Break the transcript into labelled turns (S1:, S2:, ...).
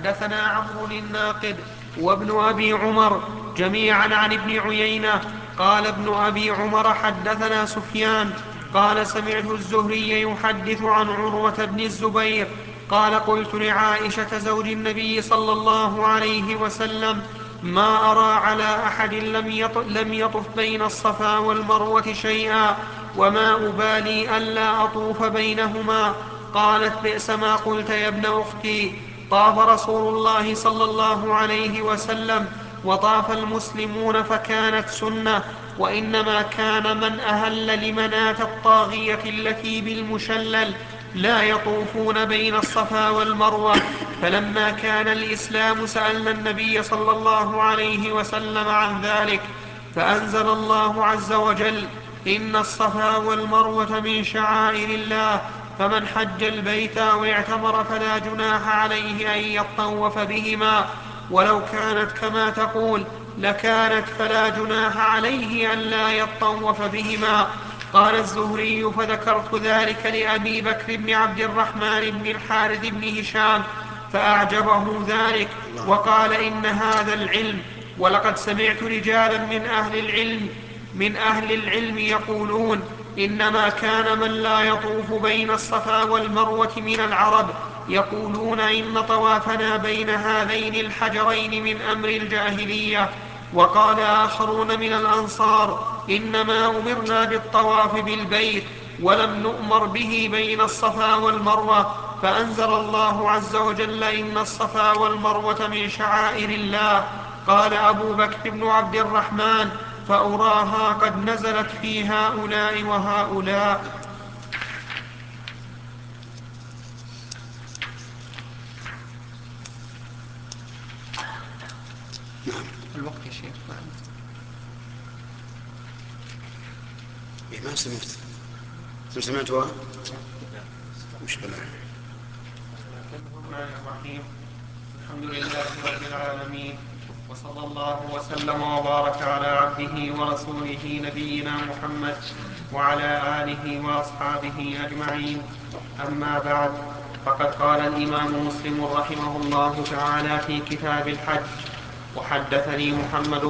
S1: حدثنا عمرو الناقد وابن أبي عمر جميعا عن ابن عيينة قال ابن أبي عمر حدثنا سفيان قال سمعت الزهري يحدث عن عروة بن الزبير قال قلت لعائشة زوج النبي صلى الله عليه وسلم ما أرى على أحد لم يطف بين الصفا والمروة شيئا وما أبالي ألا أطوف بينهما. قالت بئس ما قلت يا ابن أختي، طاف رسول الله صلى الله عليه وسلم وطاف المسلمون فكانت سنة، وإنما كان من أهل لمناة الطاغية التي بالمشلل لا يطوفون بين الصفا والمروة. فلما كان الإسلام سألنا النبي صلى الله عليه وسلم عن ذلك فأنزل الله عز وجل إن الصفا والمروة من شعائر الله فمن حج البيت أو اعتمر فلا جناح عليه أن يطوف بهما، ولو كانت كما تقول لكانت فلا جناح عليه أن لا يطوف بهما. قال الزهري فذكرت ذلك لأبي بكر بن عبد الرحمن بن الحارث بن هشام فأعجبه ذلك وقال إن هذا العلم، ولقد سمعت رجالا من أهل العلم يقولون إنما كان من لا يطوف بين الصفا والمروة من العرب يقولون إن طوافنا بين هذين الحجرين من أمر الجاهلية. وقال آخرون من الأنصار إنما أمرنا بالطواف بالبيت ولم نؤمر به بين الصفا والمروة، فأنزل الله عز وجل إن الصفا والمروة من شعائر الله. قال أبو بكر بن عبد الرحمن فأراها قد نزلت في هؤلاء وهؤلاء. الوقت يا شيخ
S2: ما سمعتها مشكلة.
S1: الرحيم الحمد لله رب العالمين، وصلى الله وسلم وبارك على عبده ورسوله نبينا محمد وعلى آله وأصحابه أجمعين. أما بعد، فقد قال الإمام مسلم رحمه الله تعالى في كتاب الحج: وحدثني محمد